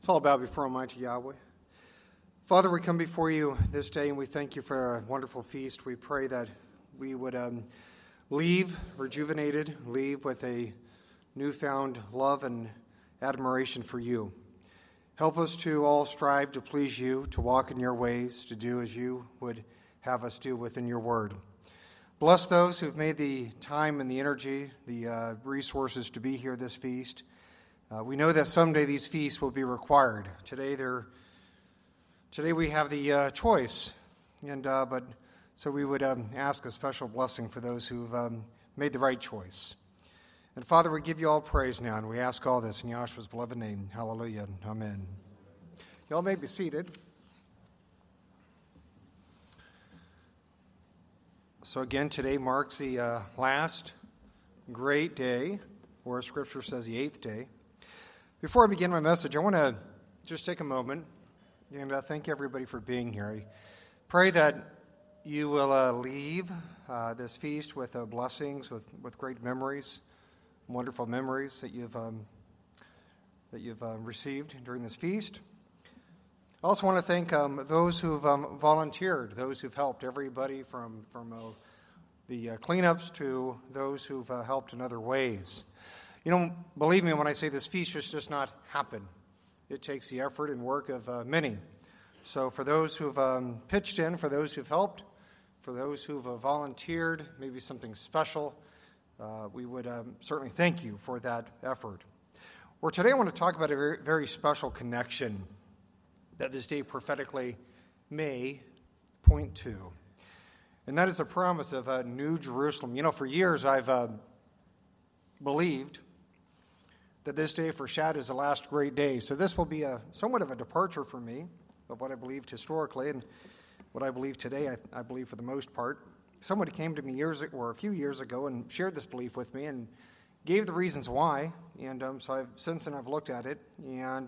It's all about before Almighty Yahweh. Father, we come before you this day and we thank you for a wonderful feast. We pray that we would leave rejuvenated, leave with a newfound love and admiration for you. Help us to all strive to please you, to walk in your ways, to do as you would have us do within your word. Bless those who've made the time and the energy, the resources to be here this feast. We know that someday these feasts will be required. Today we have the choice, but so we would ask a special blessing for those who've made the right choice. And Father, we give you all praise now, and we ask all this in Yahshua's beloved name. Hallelujah. Amen. Y'all may be seated. So again, today marks the last great day, or Scripture says the 8th day. Before I begin my message, I want to just take a moment and thank everybody for being here. I pray that you will leave this feast with blessings, with great memories, wonderful memories that you've received during this feast. I also want to thank those who've volunteered, those who've helped, everybody from the cleanups to those who've helped in other ways. You know, believe me when I say this feast does not happen. It takes the effort and work of many. So for those who've pitched in, for those who've helped, for those who've volunteered, maybe something special, we would certainly thank you for that effort. Well, today I want to talk about a very, very special connection that this day prophetically may point to. And that is the promise of a New Jerusalem. You know, for years I've believed that this day foreshadows the last great day. So this will be somewhat of a departure for me of what I believed historically and what I believe today, I believe for the most part. Somebody came to me a few years ago and shared this belief with me and gave the reasons why. And so since then I've looked at it and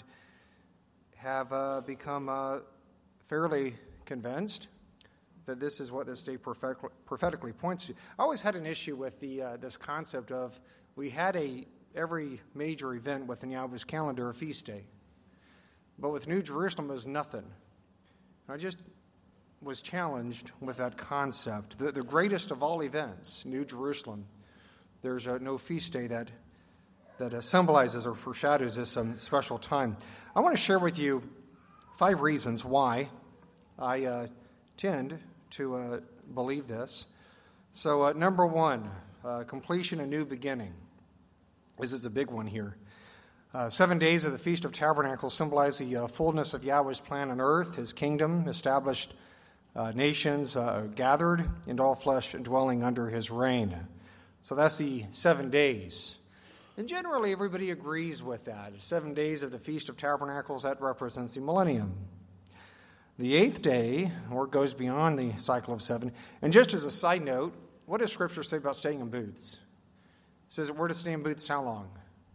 have become fairly convinced that this is what this day prophetically points to. I always had an issue with this concept of we had every major event within Yahweh's calendar a feast day. But with New Jerusalem, it was nothing. I just was challenged with that concept. The greatest of all events, New Jerusalem, there's no feast day that symbolizes or foreshadows this special time. I want to share with you 5 reasons why I tend to believe this. So number 1, completion, a new beginning. This is a big one here. 7 days of the Feast of Tabernacles symbolize the fullness of Yahweh's plan on earth, his kingdom, established nations gathered, and all flesh dwelling under his reign. So that's the 7 days. And generally everybody agrees with that. 7 days of the Feast of Tabernacles, that represents the millennium. The 8th day, or goes beyond the cycle of 7. And just as a side note, what does Scripture say about staying in booths? It says we're to stay in booths how long?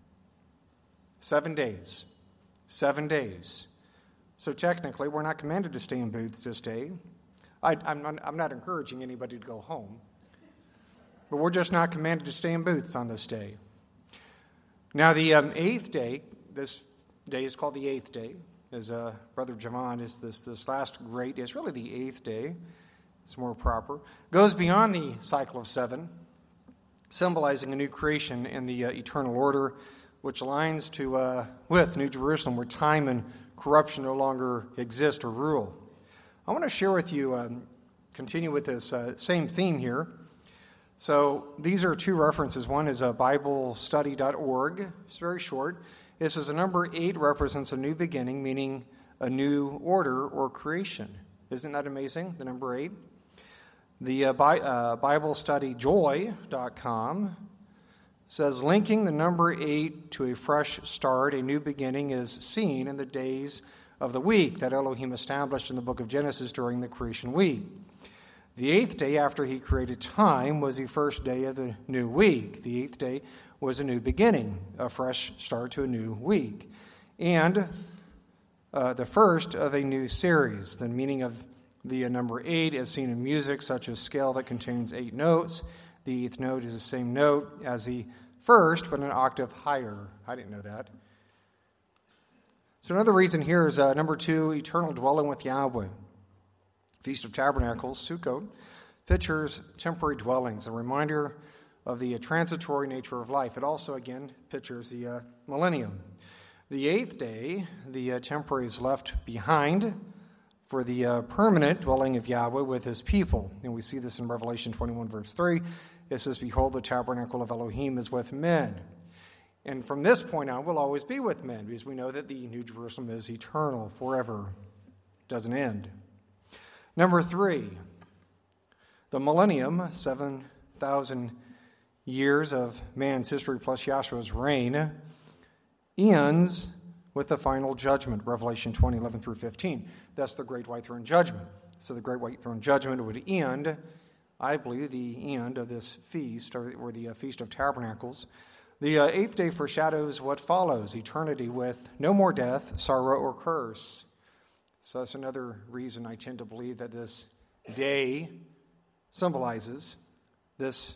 7 days. 7 days. So technically, we're not commanded to stay in booths this day. I'm not encouraging anybody to go home. But we're just not commanded to stay in booths on this day. Now, the 8th day, this day is called the 8th day. As Brother Javon is this last great day. It's really the 8th day. It's more proper. Goes beyond the cycle of 7. Symbolizing a new creation in the eternal order, which aligns with New Jerusalem, where time and corruption no longer exist or rule. I want to share with you, continue with this same theme here. So these are 2 references. One is BibleStudy.org. It's very short. This is the number 8 represents a new beginning, meaning a new order or creation. Isn't that amazing, the number 8? The BibleStudyJoy.com says, linking the number 8 to a fresh start, a new beginning, is seen in the days of the week that Elohim established in the book of Genesis during the creation week. The 8th day after he created time was the first day of the new week. The 8th day was a new beginning, a fresh start to a new week. And the first of a new series. The meaning of the number 8 is seen in music, such as scale that contains 8 notes. The 8th note is the same note as the first, but an octave higher. I didn't know that. So another reason here is number 2, eternal dwelling with Yahweh. Feast of Tabernacles, Sukkot, pictures temporary dwellings, a reminder of the transitory nature of life. It also, again, pictures the millennium. The 8th day, the temporary is left behind for the permanent dwelling of Yahweh with his people. And we see this in Revelation 21, verse 3. It says, "Behold, the tabernacle of Elohim is with men." And from this point on, we'll always be with men, because we know that the New Jerusalem is eternal, forever. It doesn't end. Number 3, the millennium, 7,000 years of man's history plus Yahshua's reign, ends with the final judgment, Revelation 20, 11 through 15. That's the Great White Throne Judgment. So the Great White Throne Judgment would end, I believe, the end of this feast, or the Feast of Tabernacles. The 8th day foreshadows what follows, eternity with no more death, sorrow, or curse. So that's another reason I tend to believe that this day symbolizes this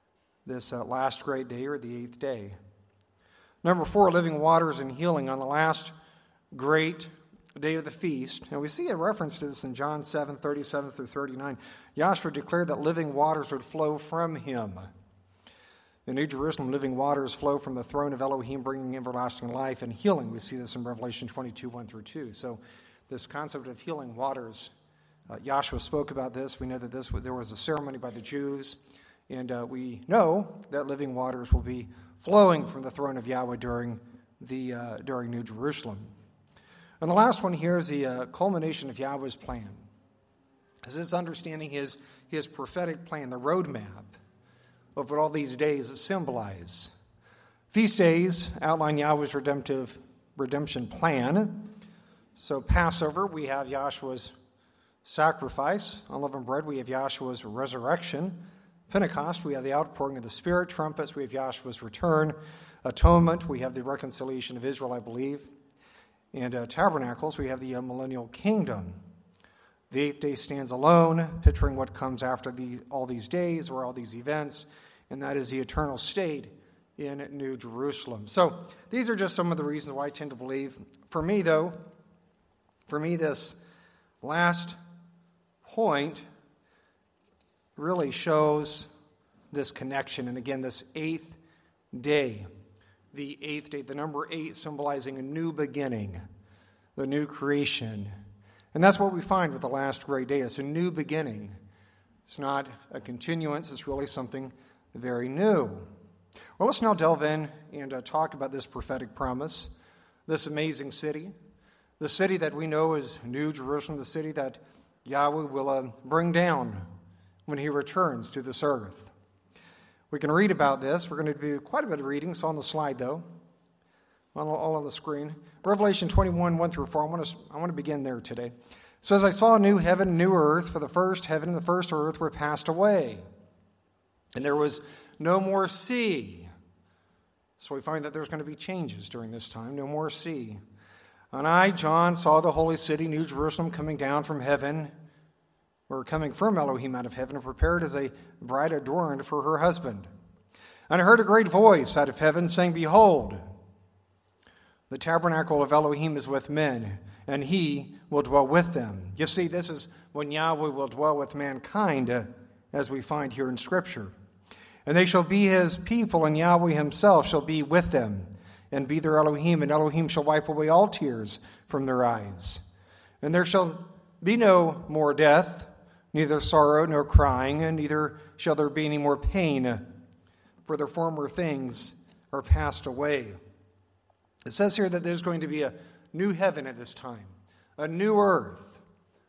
last great day, or the 8th day. Number 4, living waters and healing on the last great day of the feast. And we see a reference to this in John 7, 37 through 39. Yahshua declared that living waters would flow from him. In New Jerusalem, living waters flow from the throne of Elohim, bringing everlasting life and healing. We see this in Revelation 22, 1 through 2. So this concept of healing waters, Yahshua spoke about this. We know that there was a ceremony by the Jews, and we know that living waters will be flowing from the throne of Yahweh during New Jerusalem. And the last one here is the culmination of Yahweh's plan. This is understanding his prophetic plan, the roadmap of what all these days symbolize. Feast days outline Yahweh's redemption plan. So Passover, we have Yahshua's sacrifice. Unleavened bread, we have Yahshua's resurrection. Pentecost, we have the outpouring of the Spirit. Trumpets, we have Yahshua's return. Atonement, we have the reconciliation of Israel, I believe. And Tabernacles, we have the millennial kingdom. The 8th day stands alone, picturing what comes after all these days or all these events, and that is the eternal state in New Jerusalem. So these are just some of the reasons why I tend to believe. For me, this last point really shows this connection. And again, this 8th day, the 8th day, the number 8 symbolizing a new beginning, the new creation. And that's what we find with the last great day. It's a new beginning. It's not a continuance. It's really something very new. Well, let's now delve in and talk about this prophetic promise, this amazing city, the city that we know is New Jerusalem, the city that Yahweh will bring down when he returns to this earth. We can read about this. We're going to do quite a bit of reading. It's on the slide, though, all on the screen. Revelation 21, 1 through 4. I want to begin there today. It says, "I saw a new heaven and new earth, for the first heaven and the first earth were passed away, and there was no more sea." So we find that there's going to be changes during this time, no more sea. "And I, John, saw the holy city, New Jerusalem, coming down from heaven," or coming from Elohim out of heaven, "and prepared as a bride adorned for her husband. And I heard a great voice out of heaven saying, 'Behold, the tabernacle of Elohim is with men, and he will dwell with them.'" You see, this is when Yahweh will dwell with mankind, as we find here in Scripture. "And they shall be his people, and Yahweh himself shall be with them, and be their Elohim, and Elohim shall wipe away all tears from their eyes. And there shall be no more death, neither sorrow nor crying, and neither shall there be any more pain, for the former things are passed away." It says here that there's going to be a new heaven at this time, a new earth.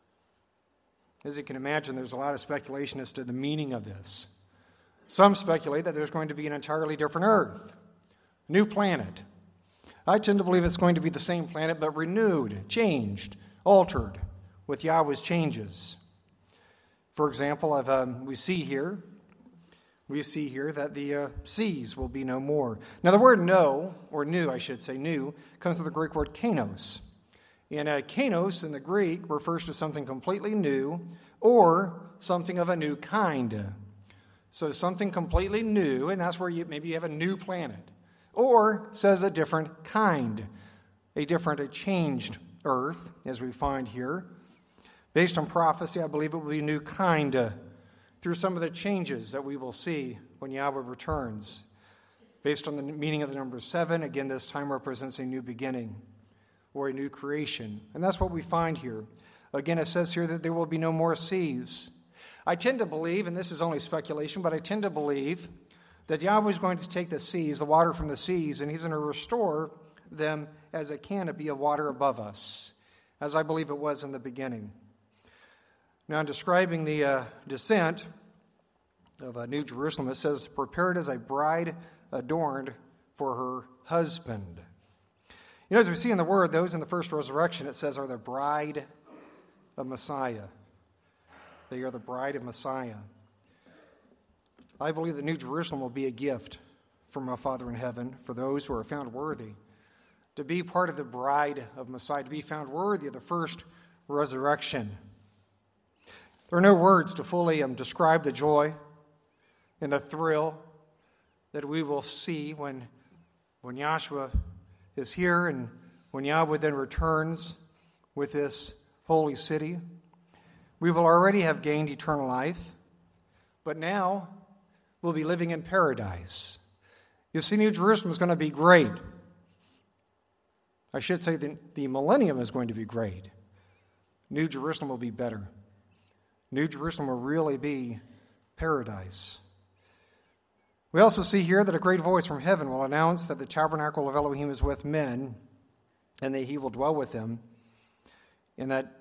As you can imagine, there's a lot of speculation as to the meaning of this. Some speculate that there's going to be an entirely different earth, new planet. I tend to believe it's going to be the same planet, but renewed, changed, altered with Yahweh's changes. For example, we see here that the seas will be no more. Now, the word "no," or "new," I should say, "new," comes from the Greek word "kanos." And "kanos" in the Greek refers to something completely new or something of a new kind. So something completely new, and that's where maybe you have a new planet. Or says a different kind. a changed earth, as we find here. Based on prophecy, I believe it will be a new kind through some of the changes that we will see when Yahweh returns. Based on the meaning of the number 7, again, this time represents a new beginning or a new creation. And that's what we find here. Again, it says here that there will be no more seas. I tend to believe, and this is only speculation, but I tend to believe that Yahweh is going to take the seas, the water from the seas, and he's going to restore them as a canopy of water above us, as I believe it was in the beginning. Now, in describing the descent of New Jerusalem, it says, prepared as a bride adorned for her husband. You know, as we see in the Word, those in the first resurrection, it says, are the bride of Messiah. They are the bride of Messiah. I believe the New Jerusalem will be a gift from our Father in heaven for those who are found worthy to be part of the bride of Messiah, to be found worthy of the first resurrection. There are no words to fully describe the joy and the thrill that we will see when Yahshua is here and when Yahweh then returns with this holy city. We will already have gained eternal life, but now we'll be living in paradise. You see, New Jerusalem is going to be great. I should say the millennium is going to be great. New Jerusalem will be better. New Jerusalem will really be paradise. We also see here that a great voice from heaven will announce that the tabernacle of Elohim is with men, and that he will dwell with them, and that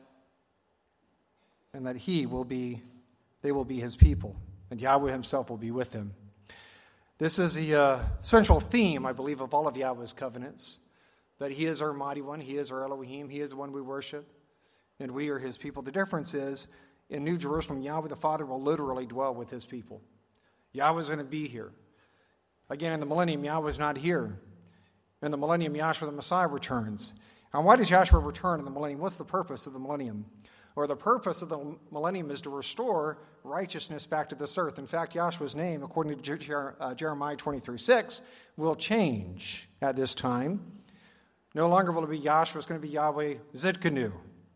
they will be his people, and Yahweh himself will be with them. This is the central theme, I believe, of all of Yahweh's covenants, that he is our mighty one, he is our Elohim, he is the one we worship, and we are his people. The difference is, in New Jerusalem, Yahweh the Father will literally dwell with his people. Yahweh is going to be here. Again, in the millennium, Yahweh is not here. In the millennium, Yahshua the Messiah returns. And why does Yahshua return in the millennium? What's the purpose of the millennium? Or the purpose of the millennium is to restore righteousness back to this earth. In fact, Yahshua's name, according to Jeremiah 23:6, will change at this time. No longer will it be Yahshua, it's going to be Yahweh Zidkenu,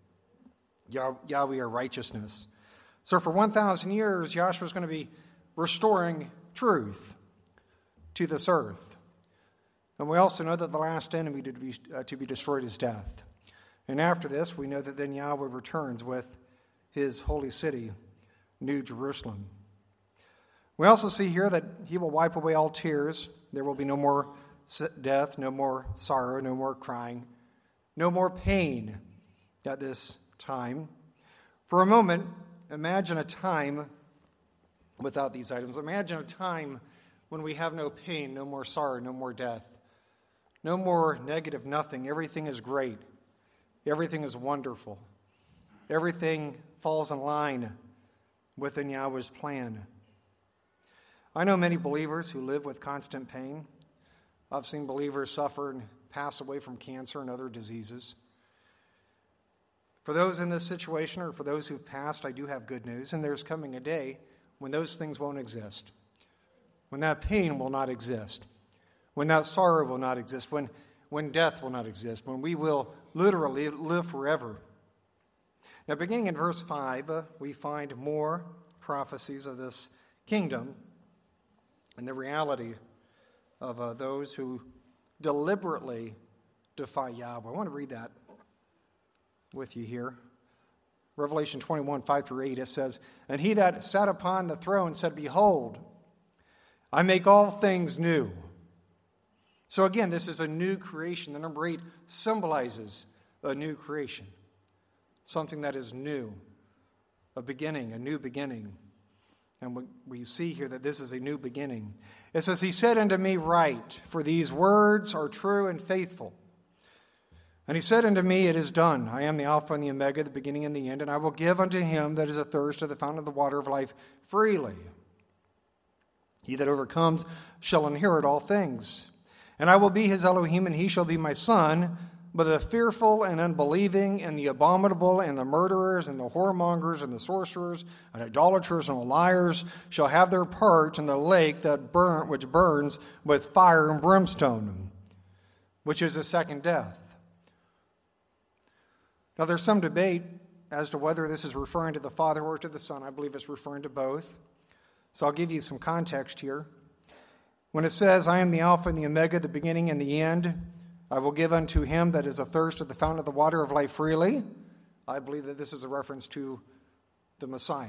Yahweh our righteousness. So for 1,000 years, Yahshua is going to be restoring truth to this earth. And we also know that the last enemy to be destroyed is death. And after this, we know that then Yahweh returns with his holy city, New Jerusalem. We also see here that he will wipe away all tears. There will be no more death, no more sorrow, no more crying, no more pain at this time. For a moment, imagine a time without these items. Imagine a time when we have no pain, no more sorrow, no more death, no more negative nothing. Everything is great. Everything is wonderful. Everything falls in line within Yahweh's plan. I know many believers who live with constant pain. I've seen believers suffer and pass away from cancer and other diseases. For those in this situation, or for those who've passed, I do have good news, and there's coming a day when those things won't exist, when that pain will not exist, when that sorrow will not exist, when death will not exist, when we will literally live forever. Now, beginning in verse 5, we find more prophecies of this kingdom and the reality of those who deliberately defy Yahweh. I want to read that with you here. Revelation 21, 5-8, it says, "And he that sat upon the throne said, Behold, I make all things new." So again, this is a new creation. The number 8 symbolizes a new creation, something that is new, a beginning, a new beginning. And we see here that this is a new beginning. It says, "He said unto me, Write, for these words are true and faithful. And he said unto me, It is done. I am the Alpha and the Omega, the beginning and the end, and I will give unto him that is athirst of the fountain of the water of life freely. He that overcomes shall inherit all things. And I will be his Elohim, and he shall be my son. But the fearful and unbelieving and the abominable and the murderers and the whoremongers and the sorcerers and idolaters and the liars shall have their part in the lake which burns with fire and brimstone, which is the second death. Now, there's some debate as to whether this is referring to the Father or to the Son. I believe it's referring to both. So I'll give you some context here. When it says, I am the Alpha and the Omega, the beginning and the end, I will give unto him that is athirst of the fountain of the water of life freely, I believe that this is a reference to the Messiah.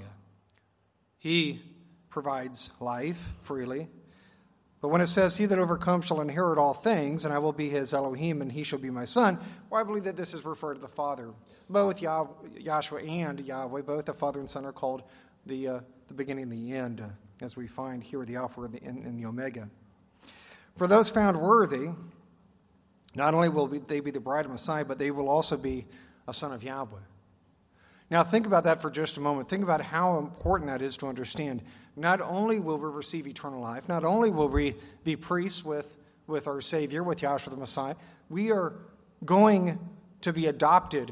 He provides life freely. But when it says, he that overcomes shall inherit all things, and I will be his Elohim, and he shall be my son, well, I believe that this is referred to the Father. Both Yahshua and Yahweh, both the Father and Son, are called the beginning and the end, as we find here, the Alpha and the Omega. For those found worthy, not only will they be the bride of Messiah, but they will also be a son of Yahweh. Now think about that for just a moment. Think about how important that is to understand. Not only will we receive eternal life, not only will we be priests with our Savior, with Yahshua the Messiah, we are going to be adopted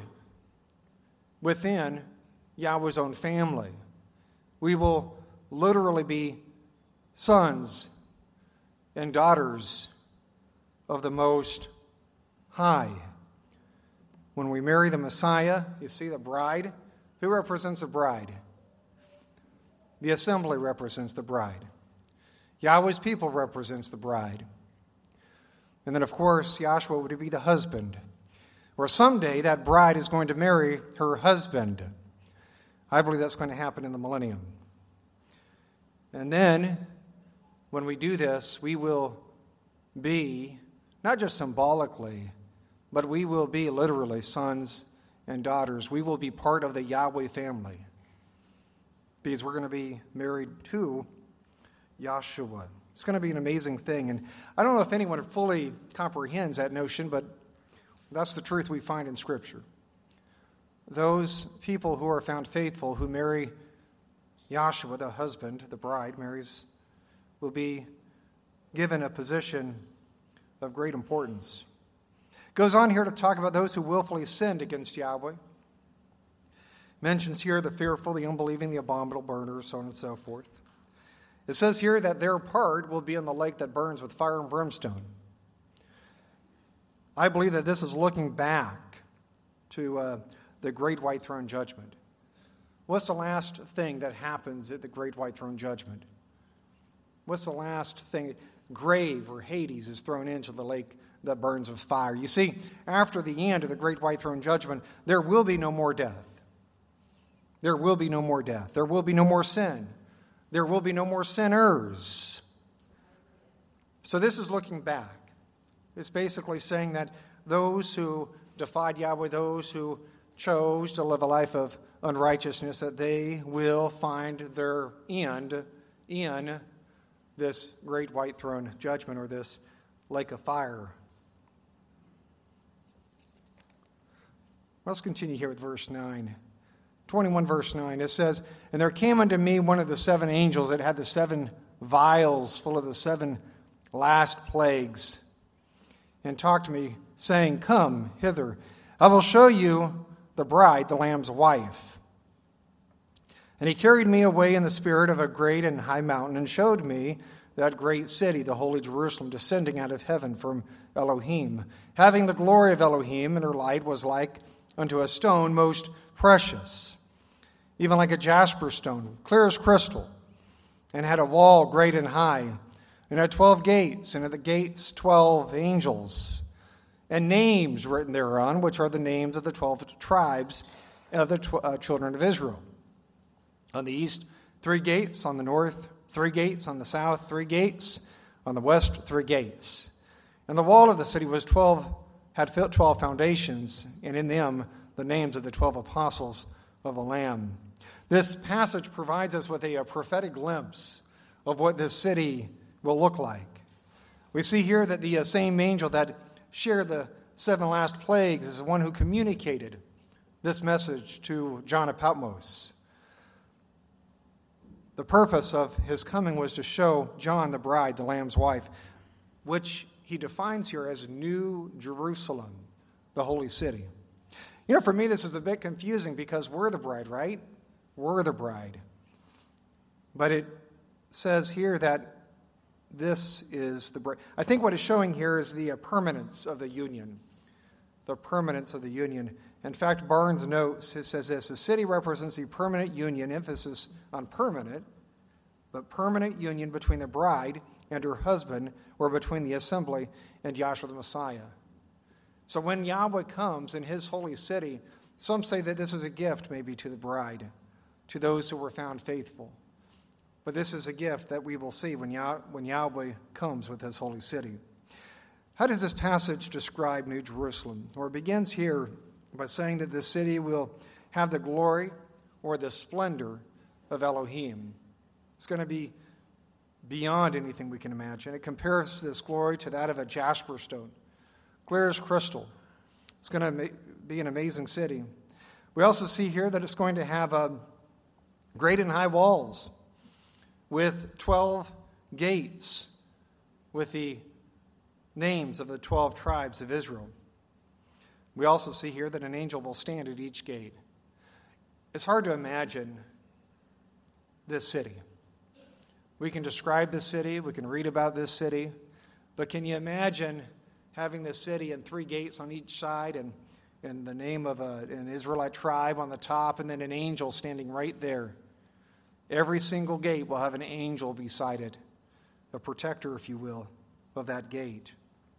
within Yahweh's own family. We will literally be sons and daughters of the Most High. When we marry the Messiah, you see the bride. Who represents the bride? The assembly represents the bride. Yahweh's people represents the bride. And then, of course, Yahshua would be the husband. Or someday that bride is going to marry her husband. I believe that's going to happen in the millennium. And then, when we do this, we will be, not just symbolically, but we will be literally sons and daughters. We will be part of the Yahweh family because we're going to be married to Yahshua. It's going to be an amazing thing. And I don't know if anyone fully comprehends that notion, but that's the truth we find in Scripture. Those people who are found faithful, who marry Yahshua, the husband, the bride marries, will be given a position of great importance. Goes on here to talk about those who willfully sinned against Yahweh. Mentions here the fearful, the unbelieving, the abominable burners, so on and so forth. It says here that their part will be in the lake that burns with fire and brimstone. I believe that this is looking back to the great white throne judgment. What's the last thing that happens at the great white throne judgment? What's the last thing? Grave or Hades is thrown into the lake that burns with fire. You see, after the end of the great white throne judgment, there will be no more death. There will be no more death. There will be no more sin. There will be no more sinners. So this is looking back. It's basically saying that those who defied Yahweh, those who chose to live a life of unrighteousness, that they will find their end in this great white throne judgment or this lake of fire. Let's continue here with verse 9. 21 verse 9. It says, And there came unto me one of the seven angels that had the seven vials full of the seven last plagues, and talked to me, saying, Come hither, I will show you the bride, the Lamb's wife. And he carried me away in the spirit of a great and high mountain, and showed me that great city, the holy Jerusalem, descending out of heaven from Elohim, having the glory of Elohim, and her light was like unto a stone most precious, even like a jasper stone, clear as crystal, and had a wall great and high, and had 12 gates, and at the gates 12 angels, and names written thereon, which are the names of the 12 tribes of the children of Israel. On the east, 3 gates, on the north, 3 gates, on the south, 3 gates, on the west, 3 gates. And the wall of the city had 12 foundations, and in them the names of the 12 apostles of the Lamb. This passage provides us with a prophetic glimpse of what this city will look like. We see here that the same angel that shared the 7 last plagues is the one who communicated this message to John of Patmos. The purpose of his coming was to show John the bride, the Lamb's wife, which he defines here as New Jerusalem, the holy city. You know, for me, this is a bit confusing because we're the bride, right? We're the bride. But it says here that this is the bride. I think what it's showing here is the permanence of the union. the permanence of the union. In fact, Barnes notes, it says this: the city represents the permanent union, emphasis on permanent, but permanent union between the bride and her husband, or between the assembly and Yahshua the Messiah. So when Yahweh comes in his holy city, some say that this is a gift maybe to the bride, to those who were found faithful. But this is a gift that we will see when Yahweh comes with his holy city. How does this passage describe New Jerusalem? Well, it begins here by saying that this city will have the glory or the splendor of Elohim. It's going to be beyond anything we can imagine. It compares this glory to that of a jasper stone, clear as crystal. It's going to be an amazing city. We also see here that it's going to have great and high walls with 12 gates with the names of the 12 tribes of Israel. We also see here that an angel will stand at each gate. It's hard to imagine this city. We can describe this city, we can read about this city, but can you imagine having this city and 3 gates on each side and the name of an Israelite tribe on the top, and then an angel standing right there? Every single gate will have an angel beside it, a protector, if you will, of that gate.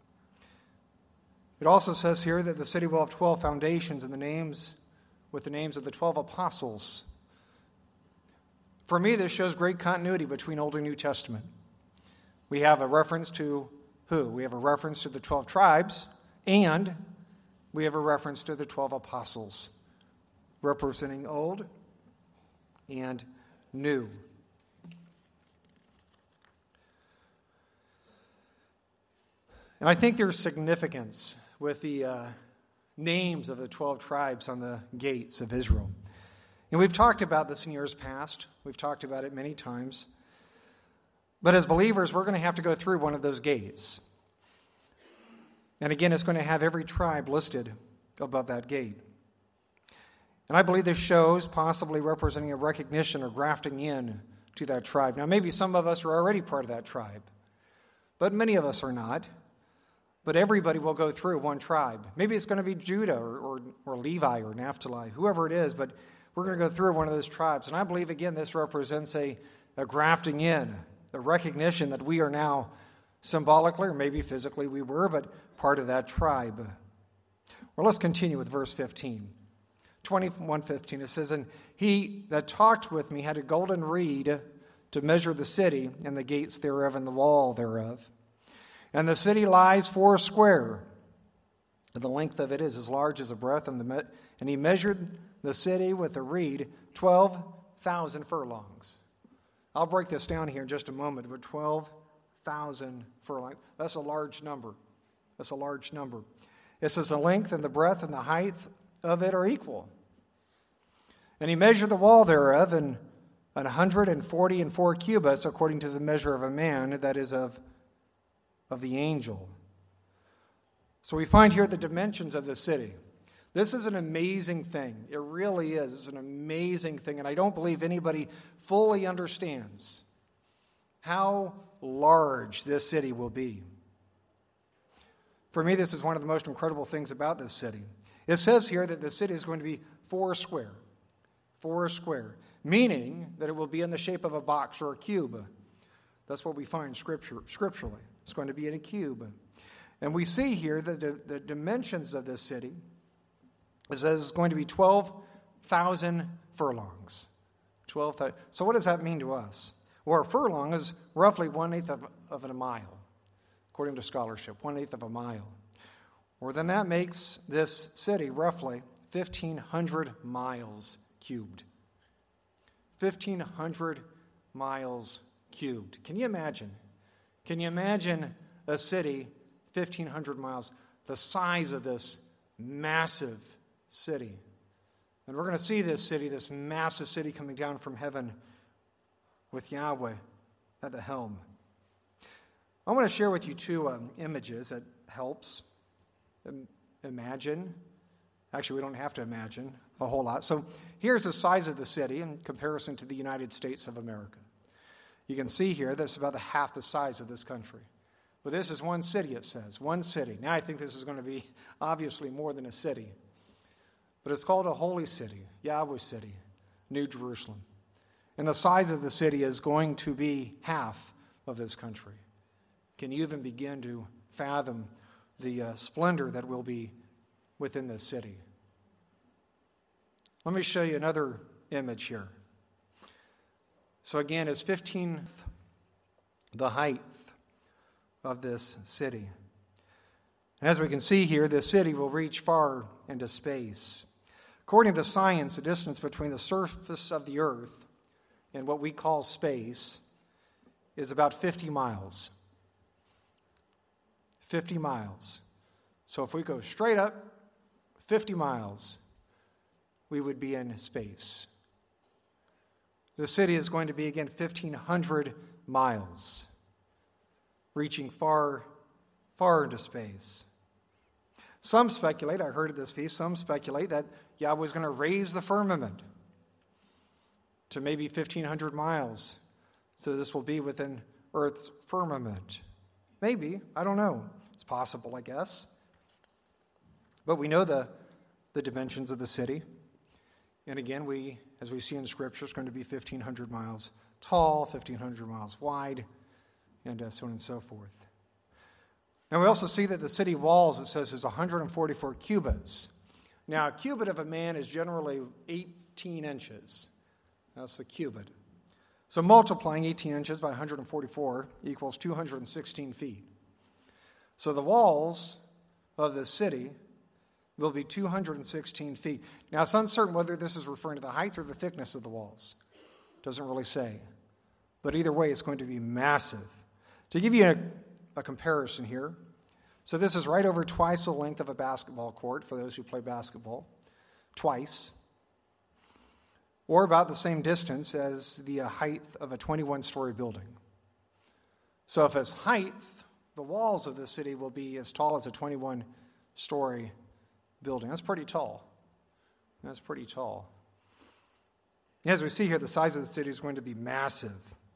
It also says here that the city will have 12 foundations and the names of the 12 apostles. For me, this shows great continuity between Old and New Testament. We have a reference to who? We have a reference to the 12 tribes, and we have a reference to the 12 apostles, representing Old and New. And I think there's significance with the names of the 12 tribes on the gates of Israel. And we've talked about this in years past. We've talked about it many times. But as believers, we're going to have to go through one of those gates. And again, it's going to have every tribe listed above that gate. And I believe this shows possibly representing a recognition or grafting in to that tribe. Now, maybe some of us are already part of that tribe, but many of us are not. But everybody will go through one tribe. Maybe it's going to be Judah or Levi or Naphtali, whoever it is, but we're going to go through one of those tribes. And I believe, again, this represents a grafting in, a recognition that we are now symbolically, or maybe physically we were, but part of that tribe. Well, let's continue with verse 15. 21:15, it says, "And he that talked with me had a golden reed to measure the city and the gates thereof and the wall thereof. And the city lies foursquare. The length of it is as large as a breadth, and he measured the city with a reed 12,000 furlongs." I'll break this down here in just a moment, but 12,000 furlongs, that's a large number. That's a large number. It says the length and the breadth and the height of it are equal. And he measured the wall thereof in 144 cubits, according to the measure of a man, that is of the angel. So we find here the dimensions of the city. This is an amazing thing. It really is. It's an amazing thing. And I don't believe anybody fully understands how large this city will be. For me, this is one of the most incredible things about this city. It says here that the city is going to be foursquare. Foursquare. Meaning that it will be in the shape of a box or a cube. That's what we find scripturally. It's going to be in a cube. And we see here that the dimensions of this city, it says it's going to be 12,000 furlongs. 12,000. So what does that mean to us? Well, a furlong is roughly 1/8 of a mile, according to scholarship, 1/8 of a mile. Or then that makes this city roughly 1,500 miles cubed. 1,500 miles cubed. Can you imagine? Can you imagine a city 1,500 miles, the size of this massive city? And we're going to see this city, this massive city coming down from heaven with Yahweh at the helm. I want to share with you 2 images that helps imagine. Actually, we don't have to imagine a whole lot. So here's the size of the city in comparison to the United States of America. You can see here that's about half the size of this country. But this is one city, it says. One city. Now I think this is going to be obviously more than a city. But it's called a holy city, Yahweh City, New Jerusalem. And the size of the city is going to be half of this country. Can you even begin to fathom the splendor that will be within this city? Let me show you another image here. So again, it's 15th the height of this city. And as we can see here, this city will reach far into space. According to science, the distance between the surface of the earth and what we call space is about 50 miles. 50 miles. So if we go straight up 50 miles, we would be in space. The city is going to be, again, 1,500 miles, reaching far, far into space. Some speculate, I heard at this feast, some speculate that Yahweh is going to raise the firmament to maybe 1,500 miles. So this will be within Earth's firmament. Maybe, I don't know. It's possible, I guess. But we know the dimensions of the city. And again, as we see in Scripture, it's going to be 1,500 miles tall, 1,500 miles wide, and so on and so forth. Now we also see that the city walls, it says, is 144 cubits. Now a cubit of a man is generally 18 inches. That's a cubit. So multiplying 18 inches by 144 equals 216 feet. So the walls of the city will be 216 feet. Now, it's uncertain whether this is referring to the height or the thickness of the walls. Doesn't really say. But either way, it's going to be massive. To give you a comparison here, so this is right over twice the length of a basketball court for those who play basketball. Twice. Or about the same distance as the height of a 21-story building. So if it's height, the walls of the city will be as tall as a 21-story building. That's pretty tall. That's pretty tall. As we see here, the size of the city is going to be massive.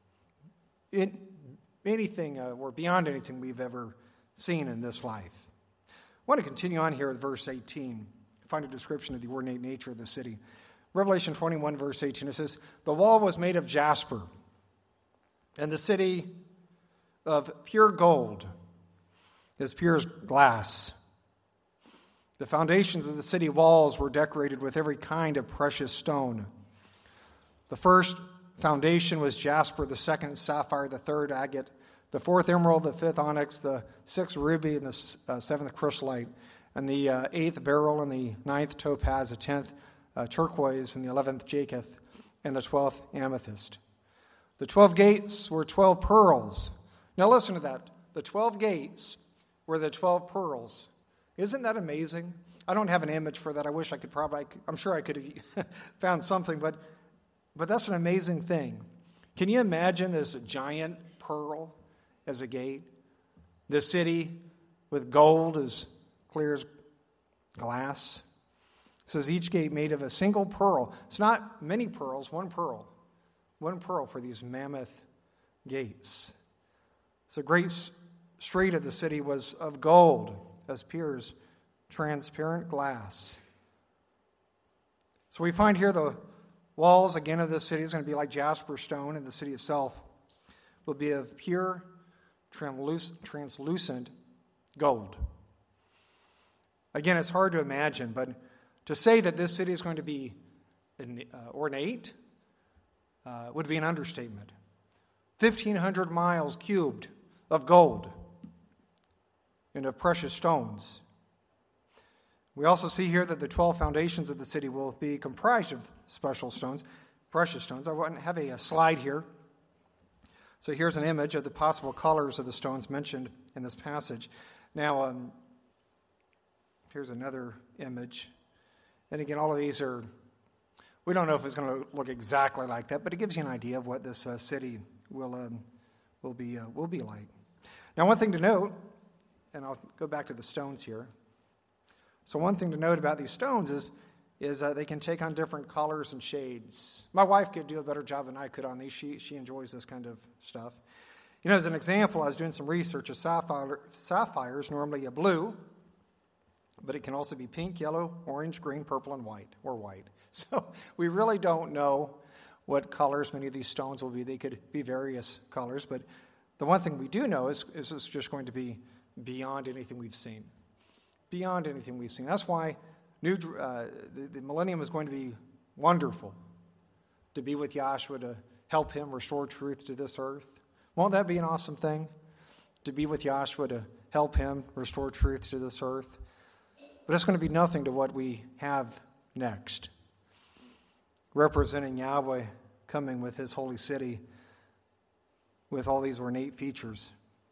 Anything or beyond anything we've ever seen in this life. I want to continue on here with verse 18. Find a description of the ornate nature of the city. Revelation 21, verse 18, it says, "The wall was made of jasper, and the city of pure gold, as pure as glass. The foundations of the city walls were decorated with every kind of precious stone. The first foundation was jasper, the second sapphire, the third agate, the fourth emerald, the fifth onyx, the sixth ruby, and the seventh chrysolite, and the eighth beryl, and the ninth topaz, the 10th turquoise, and the 11th jacinth, and the 12th amethyst. The 12 gates were 12 pearls." Now listen to that. The 12 gates were the 12 pearls. Isn't that amazing? I don't have an image for that. I wish I could I'm sure I could have found something, but that's an amazing thing. Can you imagine this giant pearl as a gate? The city with gold as clear as glass. It says each gate made of a single pearl. It's not many pearls, one pearl. One pearl for these mammoth gates. So the great street of the city was of gold, as pure as transparent glass. So we find here the walls, again, of this city is going to be like jasper stone, and the city itself will be of pure, translucent gold. Again, it's hard to imagine, but to say that this city is going to be ornate would be an understatement. 1,500 miles cubed of gold and of precious stones. We also see here that the 12 foundations of the city will be comprised of special stones, precious stones. I want to have a slide here. So here's an image of the possible colors of the stones mentioned in this passage. Now, here's another image. And again, all of these we don't know if it's going to look exactly like that, but it gives you an idea of what this city will be like. Now, one thing to note, and I'll go back to the stones here. So one thing to note about these stones is they can take on different colors and shades. My wife could do a better job than I could on these. She enjoys this kind of stuff. You know, as an example, I was doing some research. A sapphire is normally a blue, but it can also be pink, yellow, orange, green, purple, and white, or white. So we really don't know what colors many of these stones will be. They could be various colors, but the one thing we do know is it's just going to be beyond anything we've seen. Beyond anything we've seen. That's why the millennium is going to be wonderful, to be with Yahshua, to help him restore truth to this earth. Won't that be an awesome thing? To be with Yahshua, to help him restore truth to this earth. But it's going to be nothing to what we have next. Representing Yahweh coming with his holy city with all these ornate features.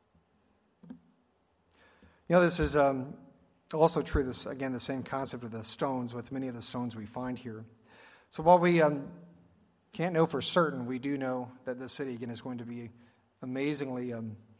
You know, this is also true, this again, the same concept of the stones with many of the stones we find here. So while we can't know for certain, we do know that this city, again, is going to be amazingly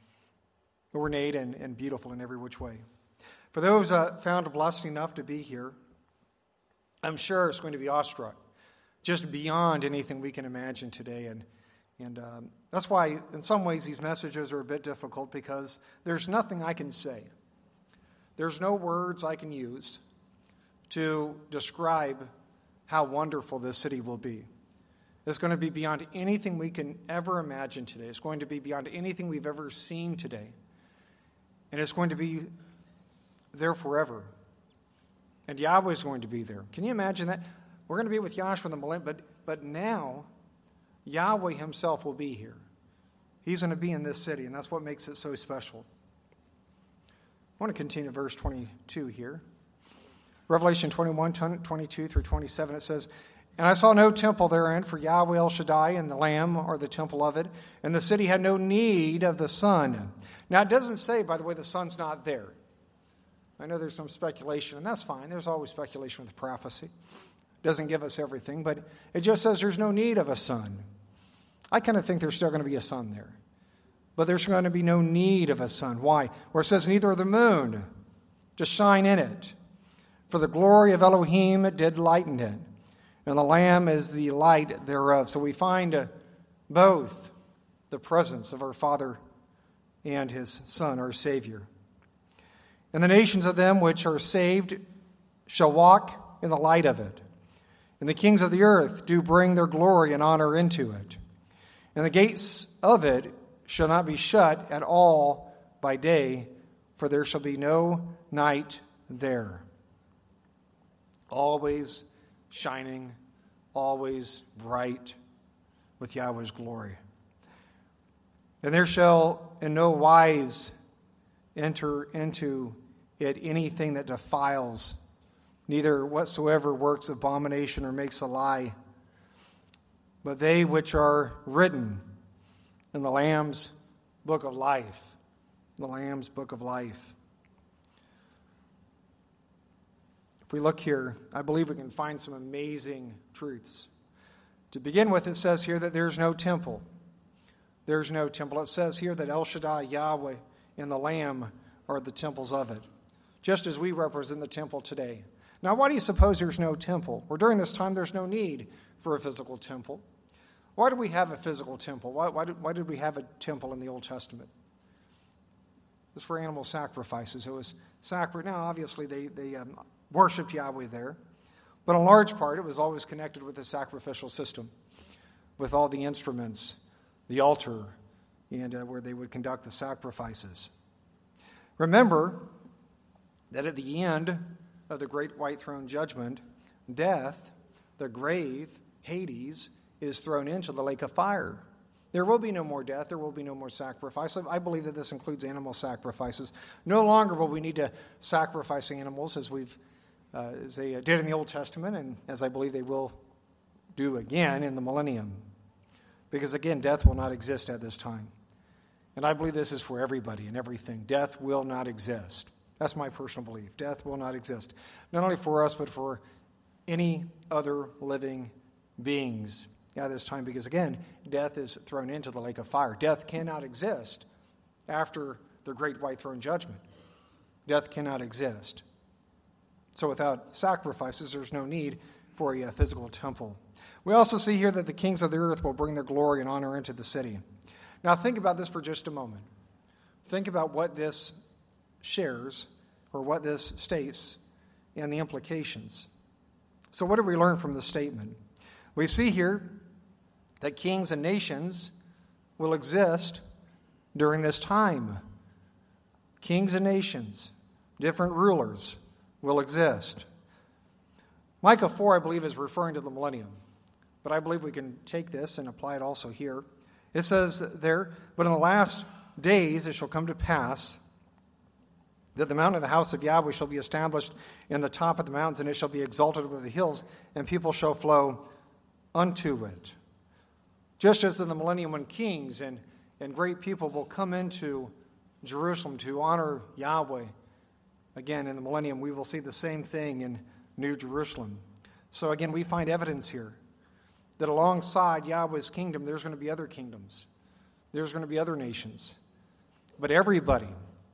ornate and beautiful in every which way. For those found blessed enough to be here, I'm sure it's going to be awestruck, just beyond anything we can imagine today. And that's why, in some ways, these messages are a bit difficult, because there's nothing I can say. There's no words I can use to describe how wonderful this city will be. It's going to be beyond anything we can ever imagine today. It's going to be beyond anything we've ever seen today. And it's going to be there forever. And Yahweh is going to be there. Can you imagine that? We're going to be with Yahshua in the millennium, but now Yahweh himself will be here. He's going to be in this city, and that's what makes it so special. I want to continue verse 22 here. Revelation 21, 22 through 27, it says, "And I saw no temple therein, for Yahweh El Shaddai and the Lamb are the temple of it, and the city had no need of the sun." Now, it doesn't say, by the way, the sun's not there. I know there's some speculation, and that's fine. There's always speculation with prophecy. It doesn't give us everything, but it just says there's no need of a sun. I kind of think there's still going to be a sun there. But there's going to be no need of a sun. Why? Where it says neither of the moon to shine in it. For the glory of Elohim did lighten it, and the Lamb is the light thereof. So we find both the presence of our Father and his Son, our Savior. "And the nations of them which are saved shall walk in the light of it. And the kings of the earth do bring their glory and honor into it. And the gates of it shall not be shut at all by day, for there shall be no night there." Always shining, always bright with Yahweh's glory. "And there shall in no wise enter into it anything that defiles, neither whatsoever works abomination or makes a lie, but they which are written in the Lamb's book of life." The Lamb's book of life. If we look here, I believe we can find some amazing truths. To begin with, it says here that there's no temple. There's no temple. It says here that El Shaddai, Yahweh, and the Lamb are the temples of it, just as we represent the temple today. Now, why do you suppose there's no temple? Well, during this time, there's no need for a physical temple. Why do we have a physical temple? Why did we have a temple in the Old Testament? It was for animal sacrifices. It was Now, obviously, they worshipped Yahweh there, but in large part, it was always connected with the sacrificial system, with all the instruments, the altar, and where they would conduct the sacrifices. Remember that at the end of the great white throne judgment, death, the grave, Hades, is thrown into the lake of fire. There will be no more death. There will be no more sacrifice. I believe that this includes animal sacrifices. No longer will we need to sacrifice animals as they did in the Old Testament, and as I believe they will do again in the millennium. Because again, death will not exist at this time. And I believe this is for everybody and everything. Death will not exist. That's my personal belief. Death will not exist. Not only for us, but for any other living beings at this time. Because again, death is thrown into the lake of fire. Death cannot exist after the great white throne judgment. Death cannot exist. So without sacrifices, there's no need for a physical temple. We also see here that the kings of the earth will bring their glory and honor into the city. Now think about this for just a moment. Think about what this shares, or what this states, and the implications. So what do we learn from this statement? We see here that kings and nations will exist during this time. Kings and nations, different rulers, will exist. Micah 4, I believe, is referring to the millennium, but I believe we can take this and apply it also here. It says there, "But in the last days it shall come to pass that the mountain of the house of Yahweh shall be established in the top of the mountains, and it shall be exalted over the hills, and people shall flow unto it." Just as in the millennium when kings and great people will come into Jerusalem to honor Yahweh, again in the millennium we will see the same thing in New Jerusalem. So again, we find evidence here that alongside Yahweh's kingdom, there's going to be other kingdoms. There's going to be other nations. But everybody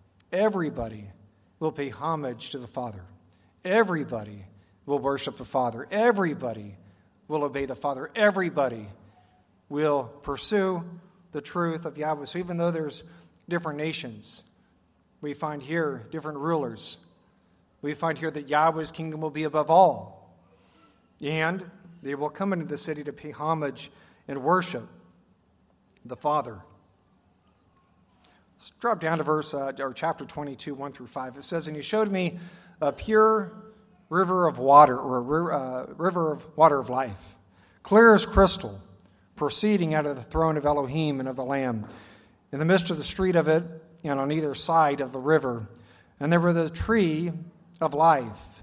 will pay homage to the Father. Everybody will worship the Father. Everybody will obey the Father. Everybody will pursue the truth of Yahweh. So even though there's different nations, we find here different rulers. We find here that Yahweh's kingdom will be above all. And they will come into the city to pay homage and worship the Father. Let's drop down to or chapter 22, 1 through 5. It says, "And he showed me a pure river of water, or a river of water of life, clear as crystal, proceeding out of the throne of Elohim and of the Lamb, in the midst of the street of it, and on either side of the river. And there was the tree of life."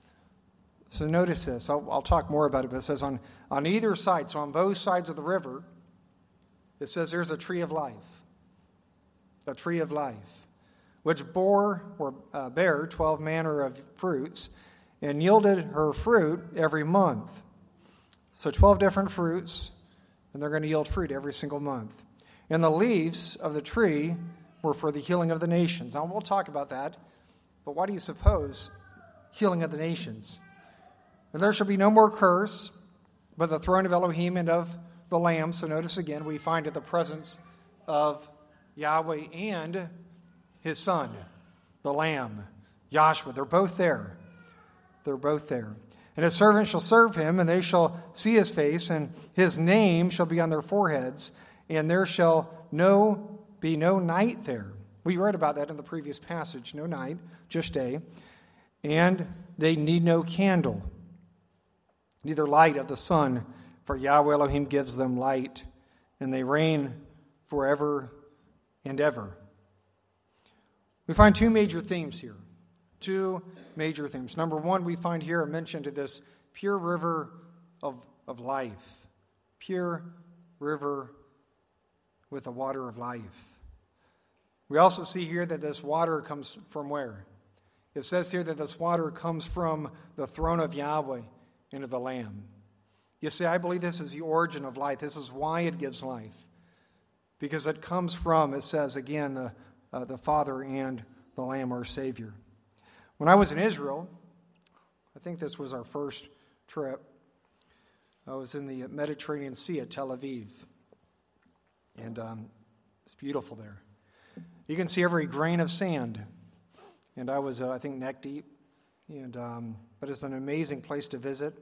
So notice this. I'll talk more about it, but it says on either side, so on both sides of the river, it says there's a tree of life. A tree of life, which bare 12 manner of fruits, and yielded her fruit every month. So 12 different fruits, and they're going to yield fruit every single month. And the leaves of the tree were for the healing of the nations. Now, we'll talk about that, but why do you suppose healing of the nations? "And there shall be no more curse, but the throne of Elohim and of the Lamb." So notice again, we find at the presence of Yahweh and his son, the Lamb, Yahshua. They're both there. They're both there. "And his servants shall serve him, and they shall see his face, and his name shall be on their foreheads, and there shall be no night there." We read about that in the previous passage. No night, just day. "And they need no candle, neither light of the sun, for Yahweh Elohim gives them light, and they reign forever and ever." We find two major themes here. Two major themes. Number one, we find here a mention to this pure river of life. Pure river with the water of life. We also see here that this water comes from where? It says here that this water comes from the throne of Yahweh and of the Lamb. You see, I believe this is the origin of life. This is why it gives life. Because it comes from, it says again, the Father and the Lamb, our Savior. When I was in Israel, I think this was our first trip, I was in the Mediterranean Sea at Tel Aviv. And it's beautiful there. You can see every grain of sand. And I was, I think, neck deep. But it's an amazing place to visit.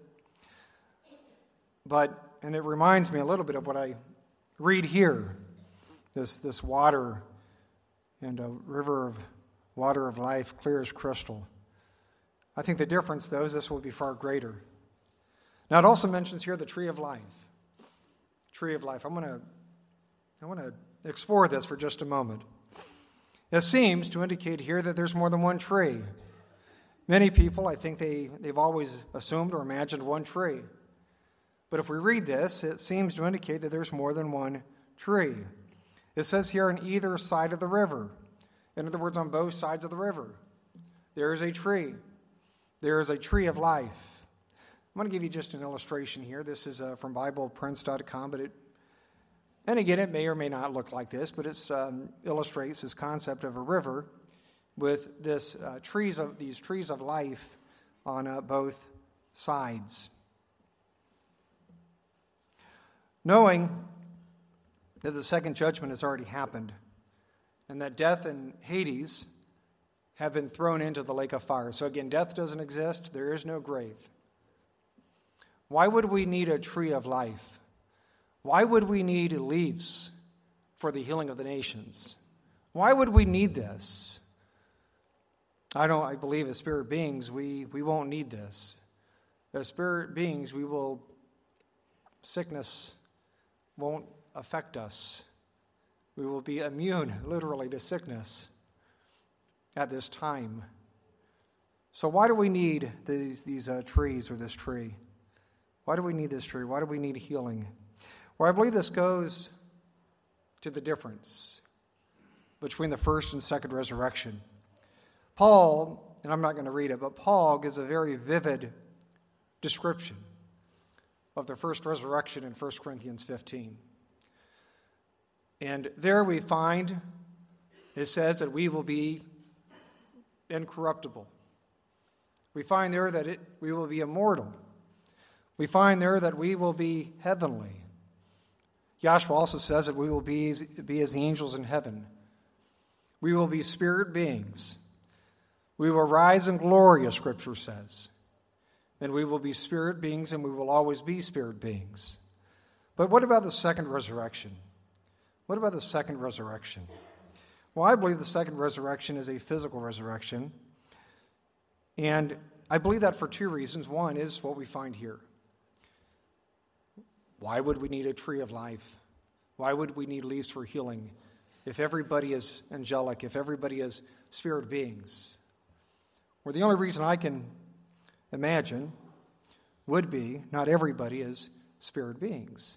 And it reminds me a little bit of what I read here. This water and a river of water of life, clear as crystal. I think the difference, though, is this will be far greater. Now, it also mentions here the tree of life. Tree of life. I want to explore this for just a moment. It seems to indicate here that there's more than one tree. Many people, I think they've always assumed or imagined one tree. But if we read this, it seems to indicate that there's more than one tree. It says here on either side of the river. In other words, on both sides of the river, there is a tree. There is a tree of life. I'm going to give you just an illustration here. This is from BiblePrints.com, and again, it may or may not look like this, but it illustrates this concept of a river with these trees of life on both sides. Knowing that the second judgment has already happened, and that death and Hades have been thrown into the lake of fire. So again, death doesn't exist. There is no grave. Why would we need a tree of life? Why would we need leaves for the healing of the nations? Why would we need this? I believe as spirit beings, we won't need this. As spirit beings, sickness won't affect us. We will be immune, literally, to sickness at this time. So why do we need these trees or this tree? Why do we need this tree? Why do we need healing? Well, I believe this goes to the difference between the first and second resurrection. Paul, and I'm not going to read it, but Paul gives a very vivid description of the first resurrection in 1 Corinthians 15. And there we find, it says that we will be incorruptible. We find there that we will be immortal. We find there that we will be heavenly. Joshua also says that we will be as the angels in heaven. We will be spirit beings. We will rise in glory, as Scripture says. And we will be spirit beings, and we will always be spirit beings. But what about the second resurrection? What about the second resurrection? Well, I believe the second resurrection is a physical resurrection. And I believe that for two reasons. One is what we find here. Why would we need a tree of life? Why would we need leaves for healing if everybody is angelic, if everybody is spirit beings? Well, the only reason I can imagine would be not everybody is spirit beings.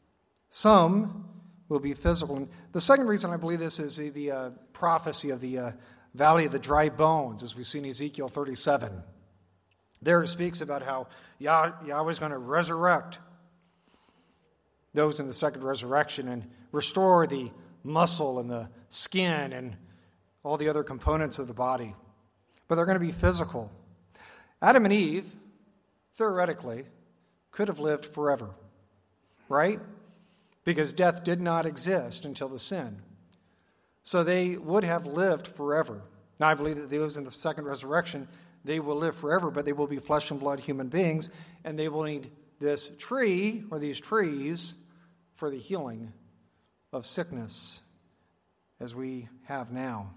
Some will be physical. And the second reason I believe this is the prophecy of the valley of the dry bones, as we see in Ezekiel 37. There it speaks about how Yahweh is going to resurrect those in the second resurrection and restore the muscle and the skin and all the other components of the body. But they're going to be physical. Adam and Eve, theoretically, could have lived forever, right? Because death did not exist until the sin. So they would have lived forever. Now, I believe that those in the second resurrection, they will live forever, but they will be flesh and blood human beings, and they will need this tree or these trees for the healing of sickness as we have now.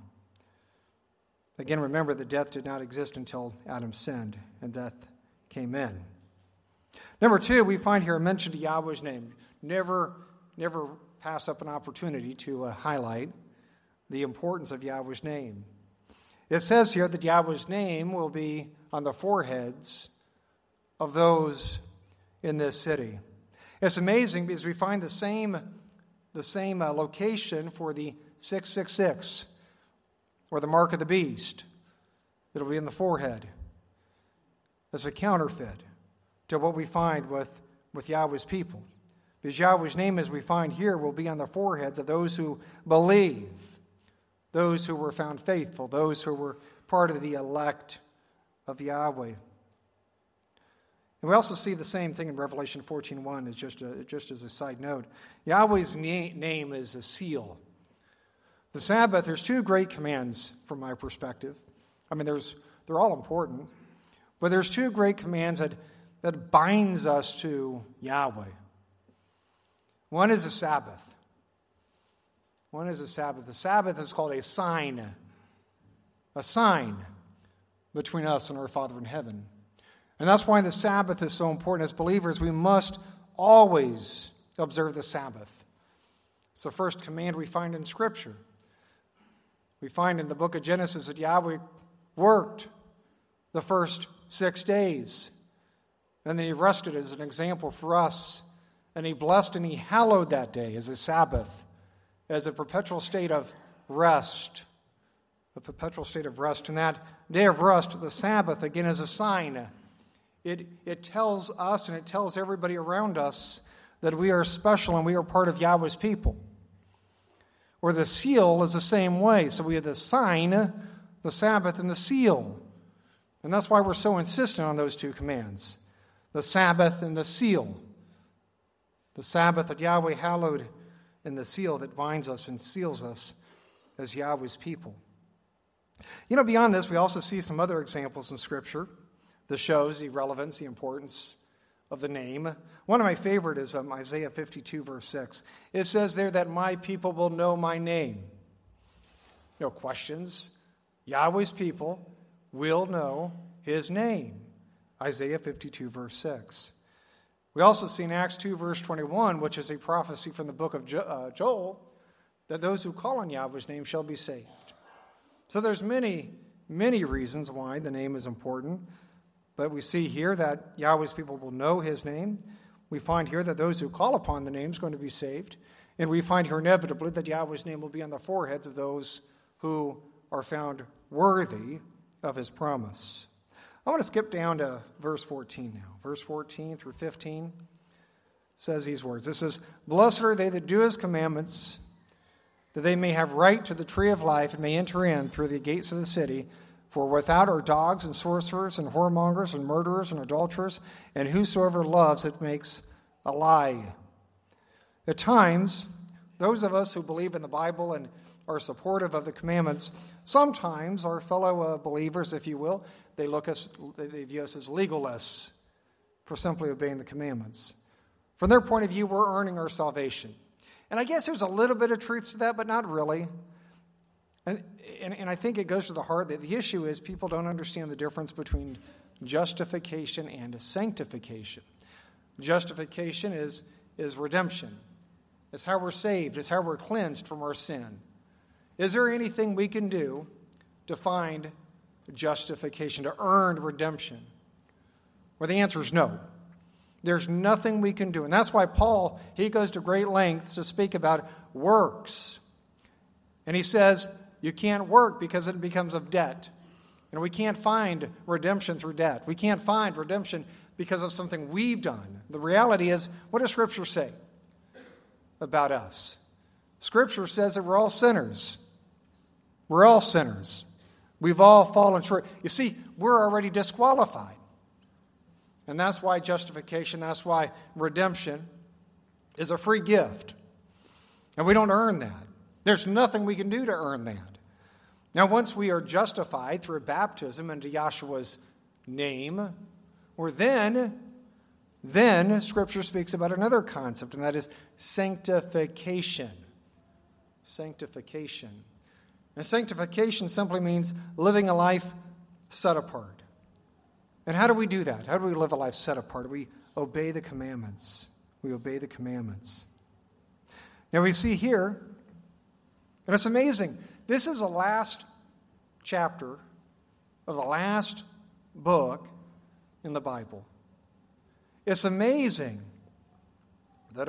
Again, remember that death did not exist until Adam sinned and death came in. Number two, we find here a mention to Yahweh's name. Never pass up an opportunity to highlight the importance of Yahweh's name. It says here that Yahweh's name will be on the foreheads of those in this city. It's amazing because we find the same location for the 666, or the mark of the beast, that will be in the forehead. As a counterfeit to what we find with Yahweh's people. Because Yahweh's name, as we find here, will be on the foreheads of those who believe, those who were found faithful, those who were part of the elect of Yahweh. And we also see the same thing in Revelation 14:1, as just as a side note. Yahweh's name is a seal. The Sabbath, there's two great commands from my perspective. I mean, they're all important, but there's two great commands that binds us to Yahweh. One is the Sabbath. The Sabbath is called a sign between us and our Father in heaven. And that's why the Sabbath is so important. As believers, we must always observe the Sabbath. It's the first command we find in Scripture. We find in the book of Genesis that Yahweh worked the first 6 days. And then he rested as an example for us. And he blessed and he hallowed that day as a Sabbath, as a perpetual state of rest. A perpetual state of rest. And that day of rest, the Sabbath, again, is a sign. It tells us and it tells everybody around us that we are special and we are part of Yahweh's people. Or the seal is the same way. So we have the sign, the Sabbath, and the seal. And that's why we're so insistent on those two commands. The Sabbath and the seal. The Sabbath that Yahweh hallowed and the seal that binds us and seals us as Yahweh's people. Beyond this, we also see some other examples in Scripture that shows the relevance, the importance of the name. One of my favorite is Isaiah 52, verse 6. It says there that my people will know my name. No questions. Yahweh's people will know his name. Isaiah 52, verse 6. We also see in Acts 2, verse 21, which is a prophecy from the book of Joel, that those who call on Yahweh's name shall be saved. So there's many, many reasons why the name is important. But we see here that Yahweh's people will know his name. We find here that those who call upon the name is going to be saved. And we find here inevitably that Yahweh's name will be on the foreheads of those who are found worthy of his promise. I want to skip down to verse 14 now. Verse 14 through 15 says these words. It says, "Blessed are they that do his commandments, that they may have right to the tree of life and may enter in through the gates of the city. For without are dogs and sorcerers and whoremongers and murderers and adulterers, and whosoever loves it makes a lie." At times, those of us who believe in the Bible and are supportive of the commandments, sometimes our fellow believers, if you will, they view us as legalists for simply obeying the commandments. From their point of view, we're earning our salvation. And I guess there's a little bit of truth to that, but not really. And I think it goes to the heart that the issue is people don't understand the difference between justification and sanctification. Justification is redemption. It's how we're saved. It's how we're cleansed from our sin. Is there anything we can do to find justification, to earn redemption? Well, the answer is no. There's nothing we can do. And that's why Paul, he goes to great lengths to speak about works. And he says, you can't work because it becomes of debt. And we can't find redemption through debt. We can't find redemption because of something we've done. The reality is, what does Scripture say about us? Scripture says that we're all sinners. We're all sinners. We've all fallen short. You see, we're already disqualified. And that's why justification, that's why redemption is a free gift. And we don't earn that. There's nothing we can do to earn that. Now, once we are justified through baptism into Yahshua's name, or then Scripture speaks about another concept, and that is sanctification. Sanctification. And sanctification simply means living a life set apart. And how do we do that? How do we live a life set apart? We obey the commandments. We obey the commandments. Now we see here, and it's amazing, this is the last chapter of the last book in the Bible. It's amazing that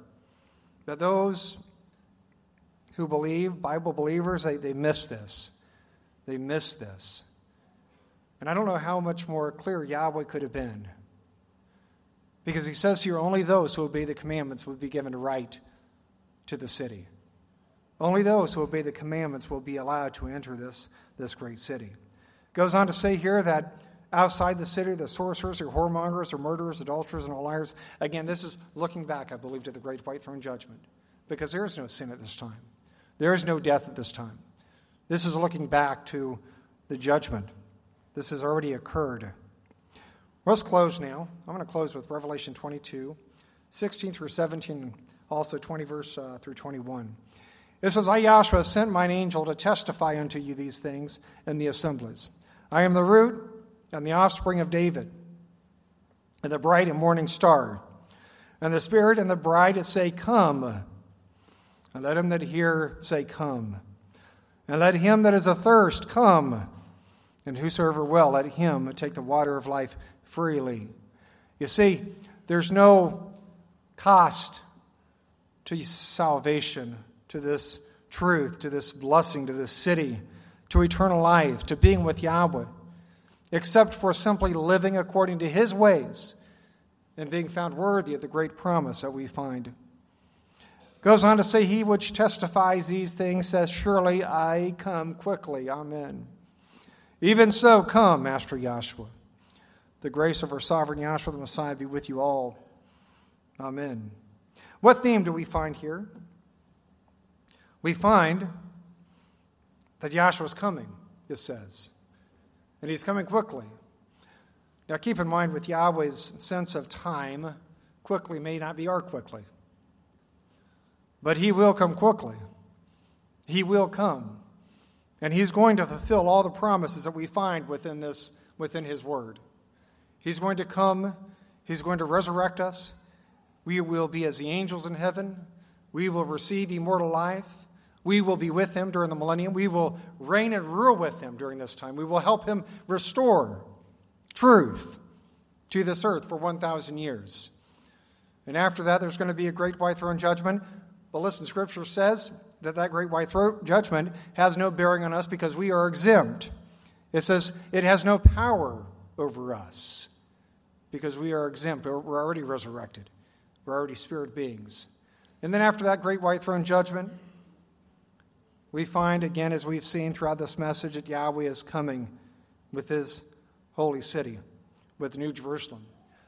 those who believe, Bible believers, they miss this. They miss this. And I don't know how much more clear Yahweh could have been. Because he says here, only those who obey the commandments will be given right to the city. Only those who obey the commandments will be allowed to enter this great city. Goes on to say here that outside the city, the sorcerers or whoremongers or murderers, adulterers, and all liars. Again, this is looking back, I believe, to the great white throne judgment. Because there is no sin at this time. There is no death at this time. This is looking back to the judgment. This has already occurred. Let's close now. I'm going to close with Revelation 22, 16 through 17, and also 20 verse through 21. It says, I, Yahshua, sent mine angel to testify unto you these things in the assemblies. I am the root and the offspring of David, and the bright and morning star. And the Spirit and the bride say, Come. And let him that hear say, Come. And let him that is athirst come. And whosoever will, let him take the water of life freely. You see, there's no cost to salvation, to this truth, to this blessing, to this city, to eternal life, to being with Yahweh, except for simply living according to his ways and being found worthy of the great promise that we find. Goes on to say, he which testifies these things says, Surely I come quickly. Amen. Even so, come, Master Yahshua. The grace of our sovereign Yahshua, the Messiah, be with you all. Amen. What theme do we find here? we find that Yahshua is coming, it says. And he's coming quickly. Now keep in mind, with Yahweh's sense of time, quickly may not be our quickly. But he will come quickly. He will come. And he's going to fulfill all the promises that we find within his word. He's going to come. He's going to resurrect us. We will be as the angels in heaven. We will receive immortal life. We will be with him during the millennium. We will reign and rule with him during this time. We will help him restore truth to this earth for 1,000 years. And after that, there's going to be a great white throne judgment. But listen, Scripture says that great white throne judgment has no bearing on us because we are exempt. It says it has no power over us because we are exempt. We're already resurrected. We're already spirit beings. And then after that great white throne judgment, we find, again, as we've seen throughout this message, that Yahweh is coming with his holy city, with New Jerusalem.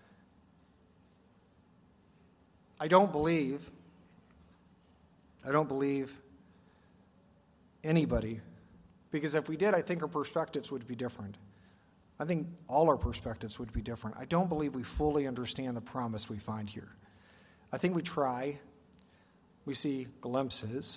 I don't believe anybody, because if we did, I think our perspectives would be different. I think all our perspectives would be different. I don't believe we fully understand the promise we find here. I think we try. We see glimpses.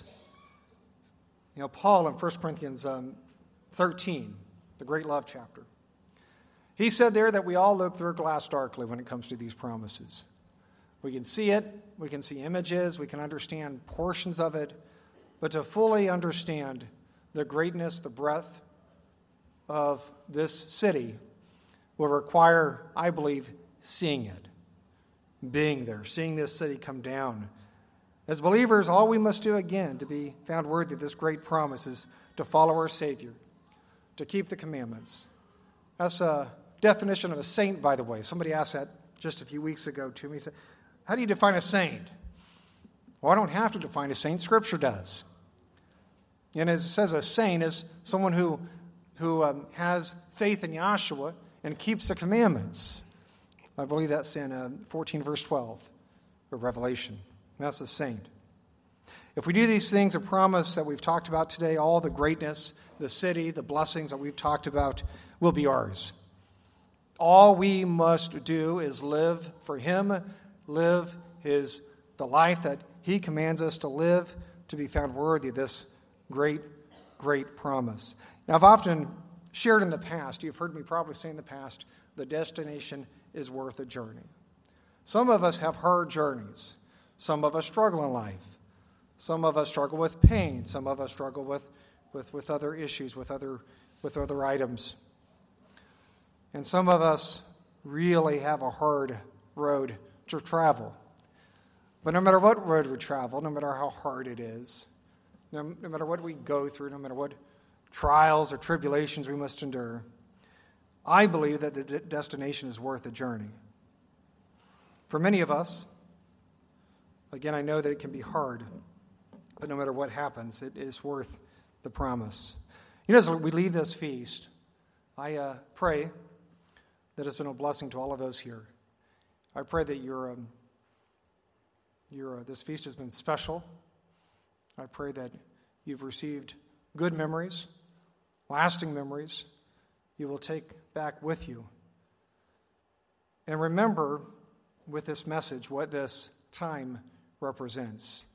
Paul in 1 Corinthians 13, the great love chapter, he said there that we all look through a glass darkly when it comes to these promises. We can see it, we can see images, we can understand portions of it, but to fully understand the greatness, the breadth of this city will require, I believe, seeing it, being there, seeing this city come down. As believers, all we must do again to be found worthy of this great promise is to follow our Savior, to keep the commandments. That's a definition of a saint, by the way. Somebody asked that just a few weeks ago to me. He said, how do you define a saint? Well, I don't have to define a saint. Scripture does. And as it says, a saint is someone who has faith in Yahshua and keeps the commandments. I believe that's in 14 verse 12 of Revelation. That's a saint. If we do these things, a promise that we've talked about today, all the greatness, the city, the blessings that we've talked about will be ours. All we must do is live for him, live the life that he commands us to live, to be found worthy of this great, great promise. Now, I've often shared in the past, you've heard me probably say in the past, the destination is worth a journey. Some of us have hard journeys. Some of us struggle in life. Some of us struggle with pain. Some of us struggle with other issues, with other items. And some of us really have a hard road to travel. But no matter what road we travel, no matter how hard it is, no matter what we go through, no matter what trials or tribulations we must endure, I believe that the destination is worth the journey. For many of us, again, I know that it can be hard, but no matter what happens, it is worth the promise. As we leave this feast, I pray that it's been a blessing to all of those here. I pray that this feast has been special. I pray that you've received good memories, lasting memories you will take back with you. And remember with this message what this time represents.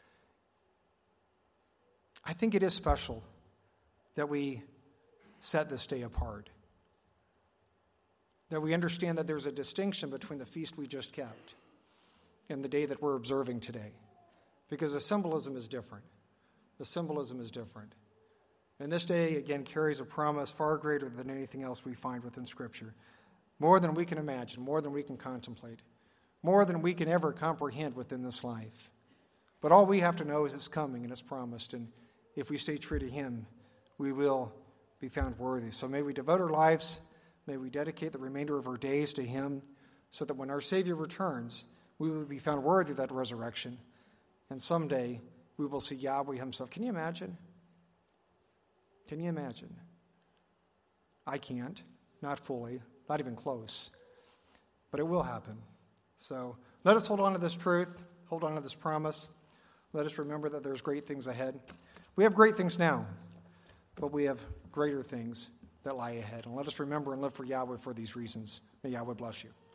I think it is special that we set this day apart, that we understand that there's a distinction between the feast we just kept and the day that we're observing today, because the symbolism is different. The symbolism is different. And this day, again, carries a promise far greater than anything else we find within Scripture, more than we can imagine, more than we can contemplate, more than we can ever comprehend within this life. But all we have to know is it's coming and it's promised, and if we stay true to him, we will be found worthy. So may we devote our lives, may we dedicate the remainder of our days to him, so that when our Savior returns, we will be found worthy of that resurrection, and someday we will see Yahweh himself. Can you imagine? Can you imagine? I can't, not fully, not even close, but it will happen. So let us hold on to this truth, hold on to this promise, Let us remember that there's great things ahead. We have great things now, but we have greater things that lie ahead. And let us remember and live for Yahweh for these reasons. May Yahweh bless you.